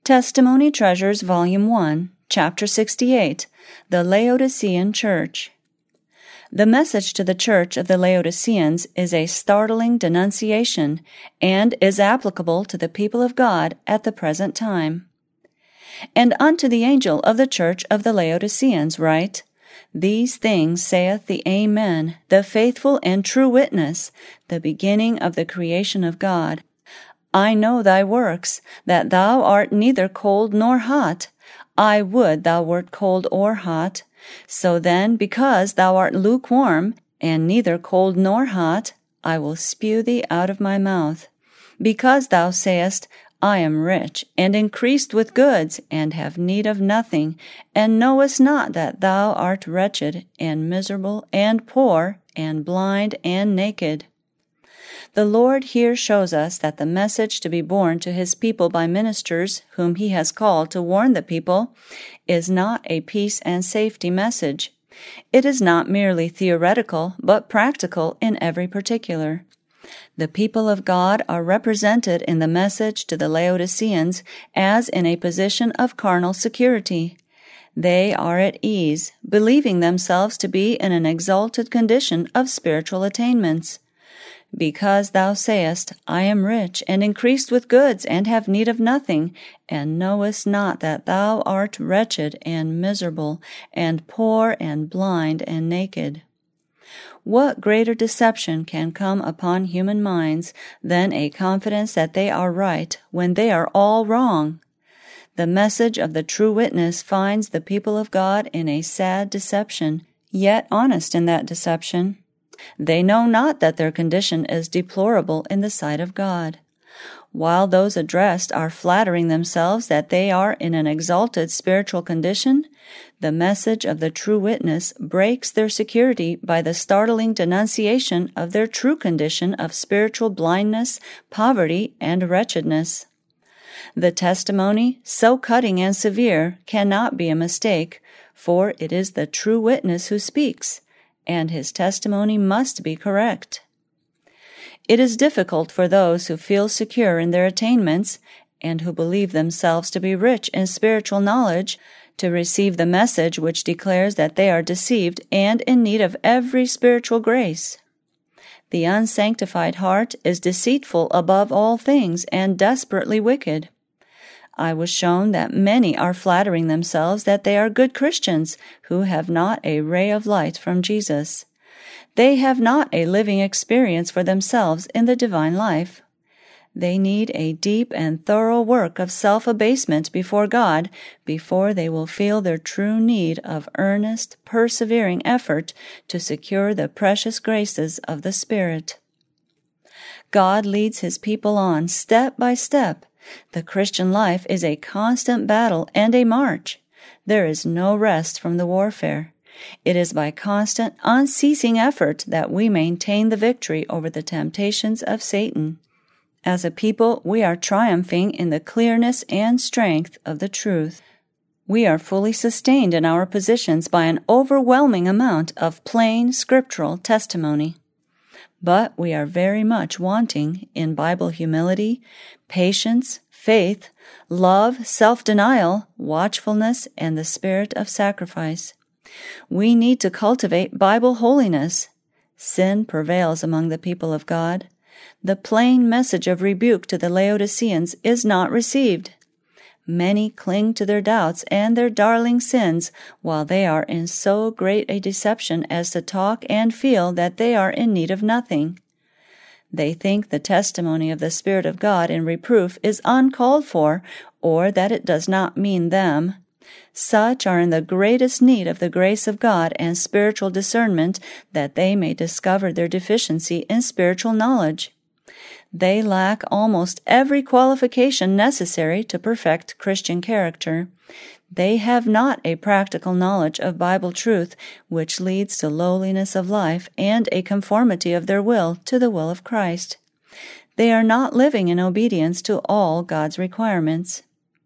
Testimony Treasures Volume 1, Chapter 68, The Laodicean Church. The message to the church of the Laodiceans is a startling denunciation and is applicable to the people of God at the present time. And unto the angel of the church of the Laodiceans write, These things saith the Amen, the faithful and true witness, the beginning of the creation of God. I know thy works, that thou art neither cold nor hot. I would thou wert cold or hot. So then, because thou art lukewarm, and neither cold nor hot, I will spew thee out of my mouth. Because thou sayest, I am rich, and increased with goods, and have need of nothing, and knowest not that thou art wretched, and miserable, and poor, and blind, and naked. The Lord here shows us that the message to be borne to His people by ministers whom He has called to warn the people is not a peace and safety message. It is not merely theoretical, but practical in every particular. The people of God are represented in the message to the Laodiceans as in a position of carnal security. They are at ease, believing themselves to be in an exalted condition of spiritual attainments. Because thou sayest, I am rich, and increased with goods, and have need of nothing, and knowest not that thou art wretched, and miserable, and poor, and blind, and naked. What greater deception can come upon human minds than a confidence that they are right when they are all wrong? The message of the true witness finds the people of God in a sad deception, yet honest in that deception. They know not that their condition is deplorable in the sight of God. While those addressed are flattering themselves that they are in an exalted spiritual condition, the message of the true witness breaks their security by the startling denunciation of their true condition of spiritual blindness, poverty, and wretchedness. The testimony, so cutting and severe, cannot be a mistake, for it is the true witness who speaks, and his testimony must be correct. It is difficult for those who feel secure in their attainments, and who believe themselves to be rich in spiritual knowledge, to receive the message which declares that they are deceived and in need of every spiritual grace. The unsanctified heart is deceitful above all things and desperately wicked. I was shown that many are flattering themselves that they are good Christians who have not a ray of light from Jesus. They have not a living experience for themselves in the divine life. They need a deep and thorough work of self-abasement before God before they will feel their true need of earnest, persevering effort to secure the precious graces of the Spirit. God leads His people on step by step. The Christian life is a constant battle and a march. There is no rest from the warfare. It is by constant, unceasing effort that we maintain the victory over the temptations of Satan. As a people, we are triumphing in the clearness and strength of the truth. We are fully sustained in our positions by an overwhelming amount of plain scriptural testimony. But we are very much wanting in Bible humility, patience, faith, love, self-denial, watchfulness, and the spirit of sacrifice. We need to cultivate Bible holiness. Sin prevails among the people of God. The plain message of rebuke to the Laodiceans is not received. Many cling to their doubts and their darling sins, while they are in so great a deception as to talk and feel that they are in need of nothing. They think the testimony of the Spirit of God in reproof is uncalled for, or that it does not mean them. Such are in the greatest need of the grace of God and spiritual discernment that they may discover their deficiency in spiritual knowledge. They lack almost every qualification necessary to perfect Christian character. They have not a practical knowledge of Bible truth which leads to lowliness of life and a conformity of their will to the will of Christ. They are not living in obedience to all God's requirements.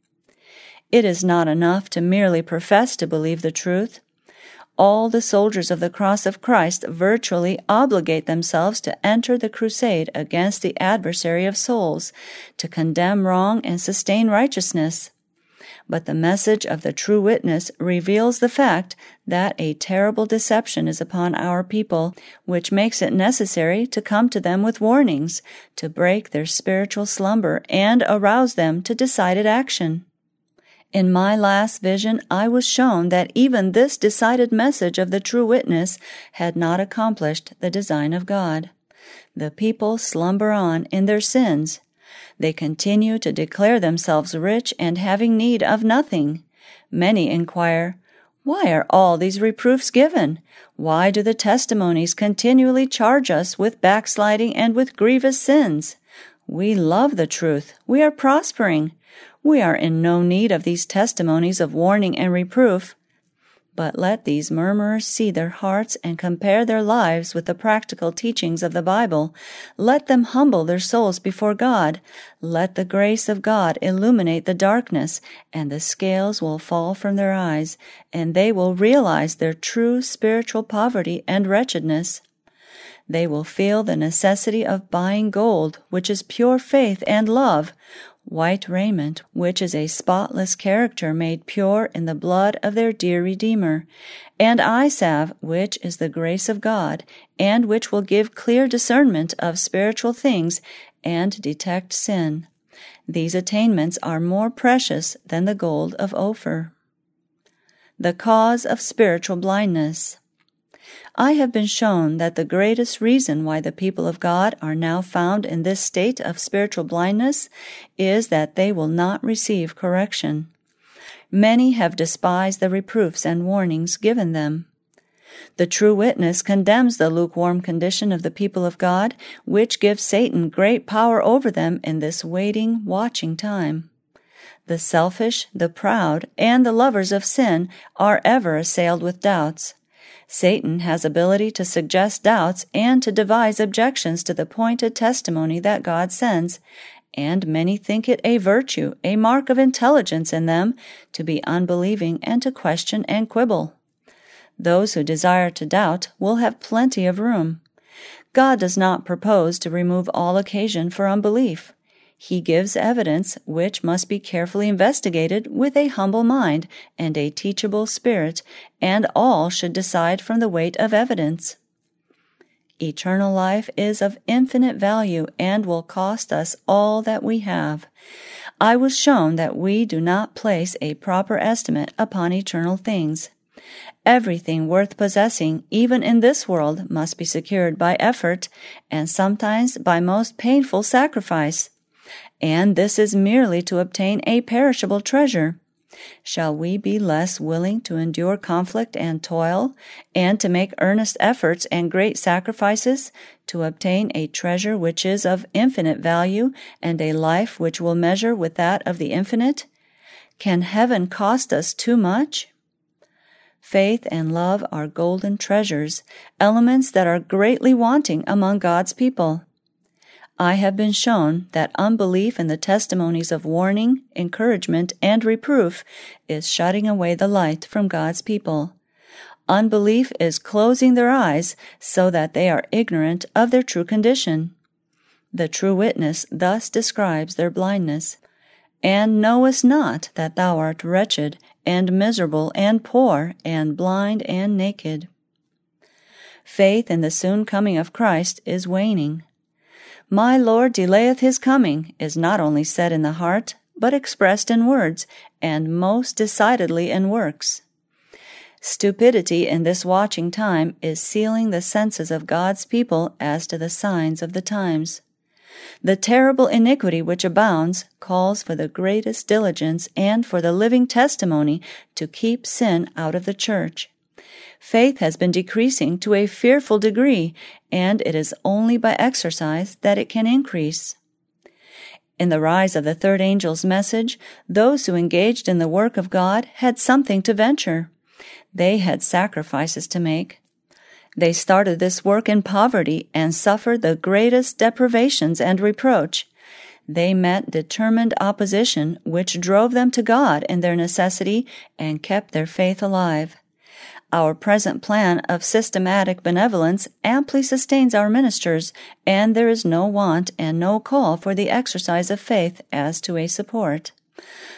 It is not enough to merely profess to believe the truth. All the soldiers of the cross of Christ virtually obligate themselves to enter the crusade against the adversary of souls, to condemn wrong and sustain righteousness. But the message of the true witness reveals the fact that a terrible deception is upon our people, which makes it necessary to come to them with warnings, to break their spiritual slumber and arouse them to decided action. In my last vision, I was shown that even this decided message of the true witness had not accomplished the design of God. The people slumber on in their sins. They continue to declare themselves rich and having need of nothing. Many inquire, "Why are all these reproofs given? Why do the testimonies continually charge us with backsliding and with grievous sins? We love the truth. We are prospering. We are in no need of these testimonies of warning and reproof." But let these murmurers see their hearts and compare their lives with the practical teachings of the Bible. Let them humble their souls before God. Let the grace of God illuminate the darkness, and the scales will fall from their eyes, and they will realize their true spiritual poverty and wretchedness. They will feel the necessity of buying gold, which is pure faith and love, white raiment, which is a spotless character made pure in the blood of their dear Redeemer, and eye salve, which is the grace of God, and which will give clear discernment of spiritual things and detect sin. These attainments are more precious than the gold of Ophir. The cause of spiritual blindness. I have been shown that the greatest reason why the people of God are now found in this state of spiritual blindness is that they will not receive correction. Many have despised the reproofs and warnings given them. The true witness condemns the lukewarm condition of the people of God, which gives Satan great power over them in this waiting, watching time. The selfish, the proud, and the lovers of sin are ever assailed with doubts. Satan has ability to suggest doubts and to devise objections to the pointed testimony that God sends, and many think it a virtue, a mark of intelligence in them, to be unbelieving and to question and quibble. Those who desire to doubt will have plenty of room. God does not propose to remove all occasion for unbelief. He gives evidence which must be carefully investigated with a humble mind and a teachable spirit, and all should decide from the weight of evidence. Eternal life is of infinite value and will cost us all that we have. I was shown that we do not place a proper estimate upon eternal things. Everything worth possessing, even in this world, must be secured by effort, and sometimes by most painful sacrifice. And this is merely to obtain a perishable treasure. Shall we be less willing to endure conflict and toil, and to make earnest efforts and great sacrifices to obtain a treasure which is of infinite value and a life which will measure with that of the infinite? Can heaven cost us too much? Faith and love are golden treasures, elements that are greatly wanting among God's people. I have been shown that unbelief in the testimonies of warning, encouragement, and reproof is shutting away the light from God's people. Unbelief is closing their eyes so that they are ignorant of their true condition. The true witness thus describes their blindness. "And knowest not that thou art wretched, and miserable, and poor, and blind, and naked?" Faith in the soon coming of Christ is waning. "My Lord delayeth his coming" is not only said in the heart, but expressed in words, and most decidedly in works. Stupidity in this watching time is sealing the senses of God's people as to the signs of the times. The terrible iniquity which abounds calls for the greatest diligence and for the living testimony to keep sin out of the church. Faith has been decreasing to a fearful degree, and it is only by exercise that it can increase. In the rise of the third angel's message, those who engaged in the work of God had something to venture. They had sacrifices to make. They started this work in poverty and suffered the greatest deprivations and reproach. They met determined opposition, which drove them to God in their necessity and kept their faith alive. Our present plan of systematic benevolence amply sustains our ministers, and there is no want and no call for the exercise of faith as to a support.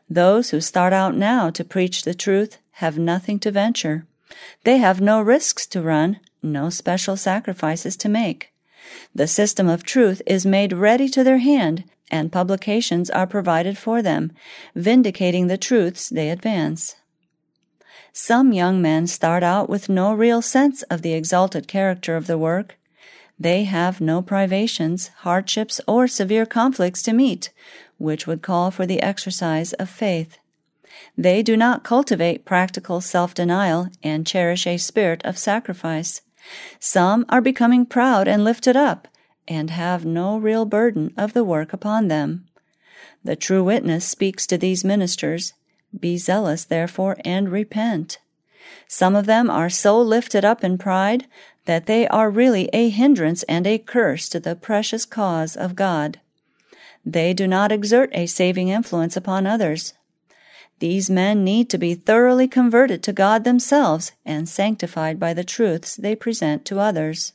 Those who start out now to preach the truth have nothing to venture. They have no risks to run, no special sacrifices to make. The system of truth is made ready to their hand, and publications are provided for them, vindicating the truths they advance. Some young men start out with no real sense of the exalted character of the work. They have no privations, hardships, or severe conflicts to meet, which would call for the exercise of faith. They do not cultivate practical self-denial and cherish a spirit of sacrifice. Some are becoming proud and lifted up, and have no real burden of the work upon them. The true witness speaks to these ministers, "Be zealous, therefore, and repent." Some of them are so lifted up in pride that they are really a hindrance and a curse to the precious cause of God. They do not exert a saving influence upon others. These men need to be thoroughly converted to God themselves and sanctified by the truths they present to others.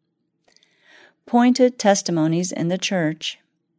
Pointed testimonies in the church.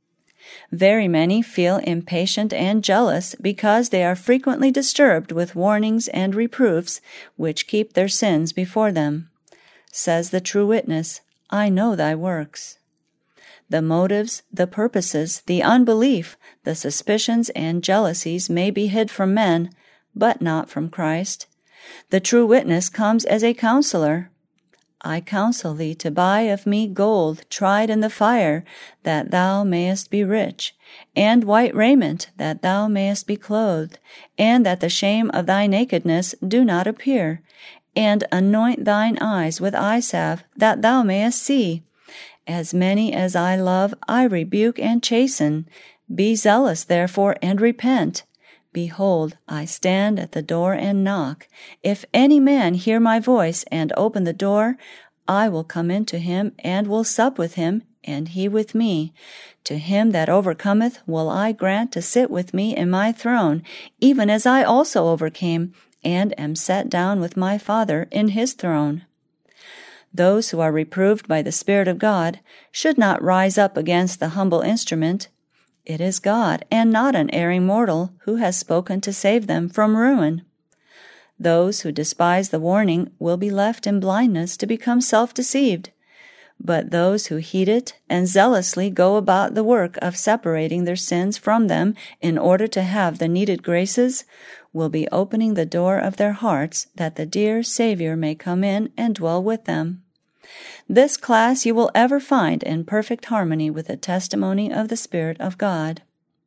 Very many feel impatient and jealous because they are frequently disturbed with warnings and reproofs which keep their sins before them. Says the true witness, "I know thy works." The motives, the purposes, the unbelief, the suspicions and jealousies may be hid from men, but not from Christ. The true witness comes as a counselor. "I counsel thee to buy of me gold tried in the fire, that thou mayest be rich, and white raiment, that thou mayest be clothed, and that the shame of thy nakedness do not appear, and anoint thine eyes with eye salve, that thou mayest see. As many as I love, I rebuke and chasten. Be zealous, therefore, and repent. Behold, I stand at the door and knock. If any man hear my voice and open the door, I will come in to him and will sup with him, and he with me. To him that overcometh will I grant to sit with me in my throne, even as I also overcame, and am set down with my Father in his throne." Those who are reproved by the Spirit of God should not rise up against the humble instrument. It is God, and not an erring mortal, who has spoken to save them from ruin. Those who despise the warning will be left in blindness to become self-deceived. But those who heed it and zealously go about the work of separating their sins from them in order to have the needed graces will be opening the door of their hearts that the dear Savior may come in and dwell with them. This class you will ever find in perfect harmony with the testimony of the Spirit of God.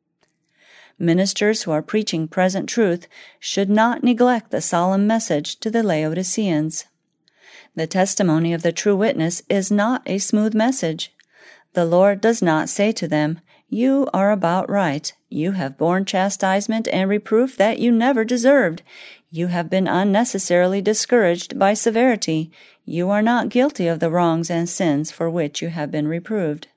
Ministers who are preaching present truth should not neglect the solemn message to the Laodiceans. The testimony of the true witness is not a smooth message. The Lord does not say to them, "You are about right. You have borne chastisement and reproof that you never deserved. You have been unnecessarily discouraged by severity. You are not guilty of the wrongs and sins for which you have been reproved."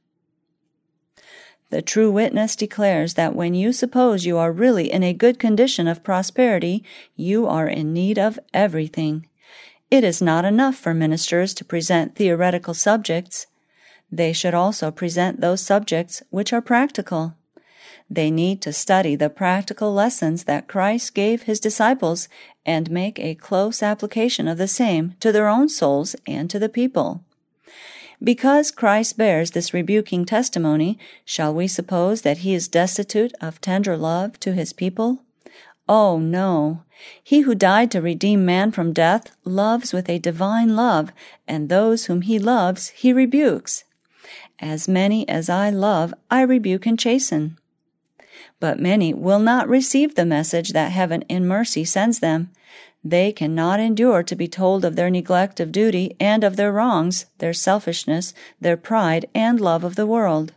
The true witness declares that when you suppose you are really in a good condition of prosperity, you are in need of everything. It is not enough for ministers to present theoretical subjects. They should also present those subjects which are practical. They need to study the practical lessons that Christ gave his disciples and make a close application of the same to their own souls and to the people. Because Christ bears this rebuking testimony, shall we suppose that he is destitute of tender love to his people? Oh, no. He who died to redeem man from death loves with a divine love, and those whom he loves he rebukes. "As many as I love, I rebuke and chasten." But many will not receive the message that heaven in mercy sends them. They cannot endure to be told of their neglect of duty and of their wrongs, their selfishness, their pride, and love of the world.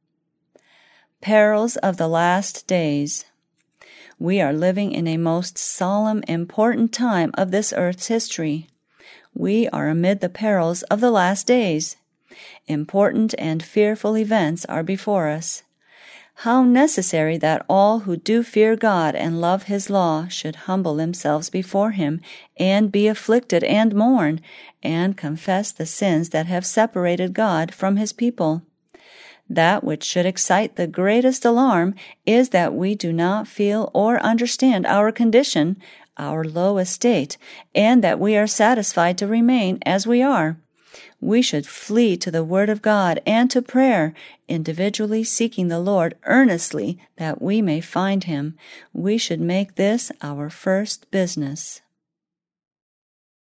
Perils of the last days. We are living in a most solemn, important time of this earth's history. We are amid the perils of the last days. Important and fearful events are before us. How necessary that all who do fear God and love his law should humble themselves before him and be afflicted and mourn and confess the sins that have separated God from his people. That which should excite the greatest alarm is that we do not feel or understand our condition, our low estate, and that we are satisfied to remain as we are. We should flee to the Word of God and to prayer, individually seeking the Lord earnestly that we may find Him. We should make this our first business.